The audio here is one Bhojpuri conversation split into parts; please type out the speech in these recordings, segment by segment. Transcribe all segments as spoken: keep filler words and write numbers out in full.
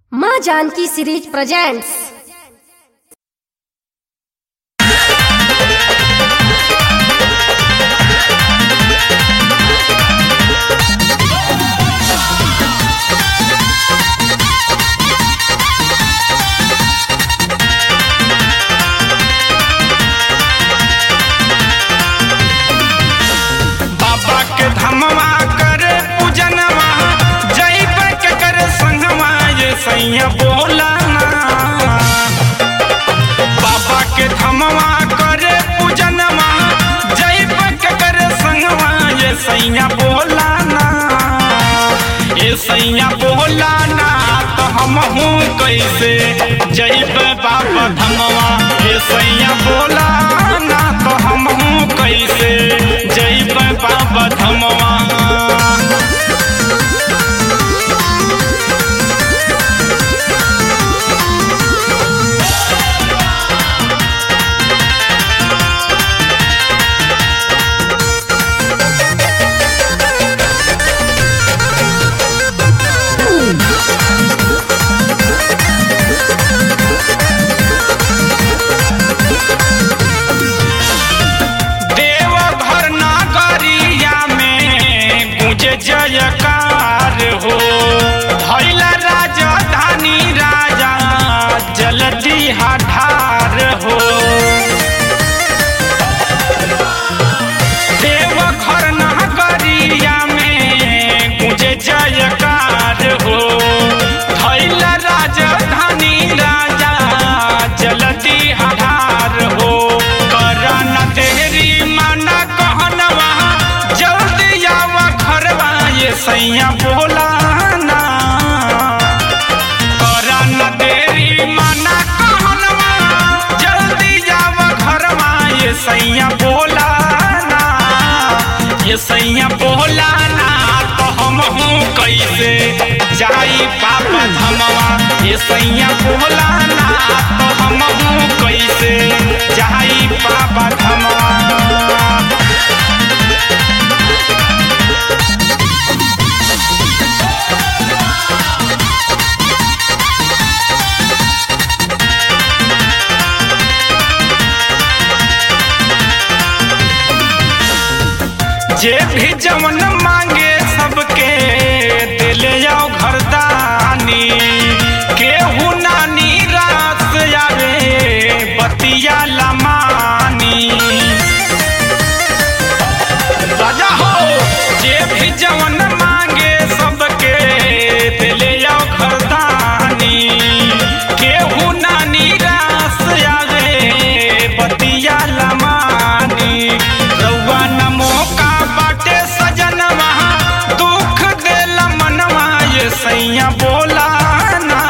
माँ जानकी सीरीज प्रेजेंट्स। बाबा के धमवा करे पूजनवा जैब के करे संगवा ये सैया बोला ना। बाबा के धमवा करे पूजनवा जैब के करे संगवा ये सैया बोला ना। ये सैया बोला ना तो हम हूँ कैसे जैब बाबा धमवा। ये सैया बोला ना तो हम हूँ कैसे जैब बाबा धमवा। देवघर नगरिया में गुंजे जयकार हो। भइला राजधानी राजा जल्दी हठार हो। देवघर नगरिया में गुंजे जयकार हो। भइला राजधानी राजा जल्दी हठार हो। करन देरी माना कहनवा जल्दी आवा घरवा ये सैया बोला ना। करन देरी माना कहनवा जल्दी आवा घरवा ये सैया बोला ना। ये सैया बोला ना तो हम हूँ कैसे जाई बाबा धमवा। ये सैया बोला ना तो हम हूँ कैसे जाई बाबा धमवा। जे भी जवन मांगे सबके दिले जाओ घरदानी। केहू ना निराश आवे बतिया लमानी। राजा हो जे भी जवन मांगे सबके दिले जाओ घरदानी। केहू ना निराश आवे बतिया लमानी। रउआ न मौका बाटे सजनवा दुख देला मनवा ये सैया बोला ना।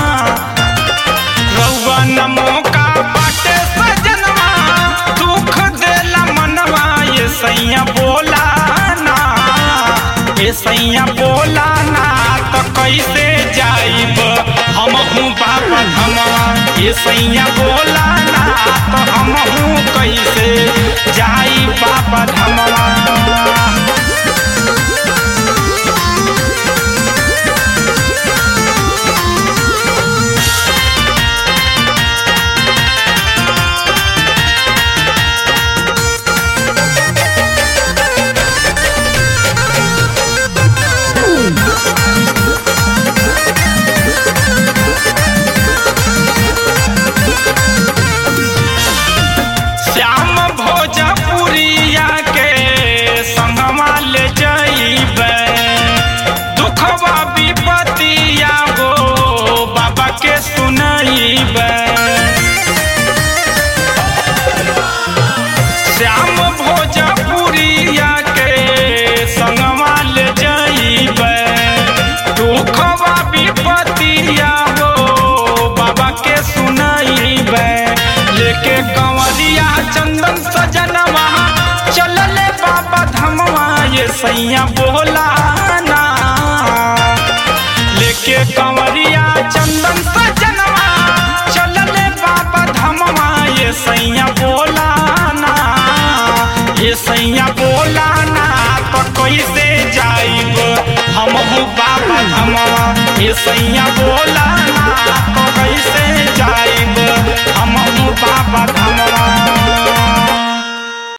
रउआ न मौका बाटे सजनवा दुख देला मनवा ये सैया बोला ना। ये सैया बोला ना तो कैसे जाइब हम हूँ बाबा धमवा। ये सैया बोला ना तो हम हूँ कैसे जाई बाबा धमवा। श्याम भोजपुरिया के संगवा ले जइबे। दुखवा विपतिया हो बाबा के सुनइबे। श्याम भोजपुरिया के संगवा ले जइबे। दुखवा विपतिया हो बाबा के सुनइबे। लेके कंवरिया चंदन सजनवा चलले बाबा धमवा ये सैया बोला ना। लेके कंवरिया चंदन सजनवा चलले बाबा धमवा ये सैया बोला ना। ये सैया बोला ना तो कैसे जाइब हम हूँ बाबा धमवा। ये सैया बोला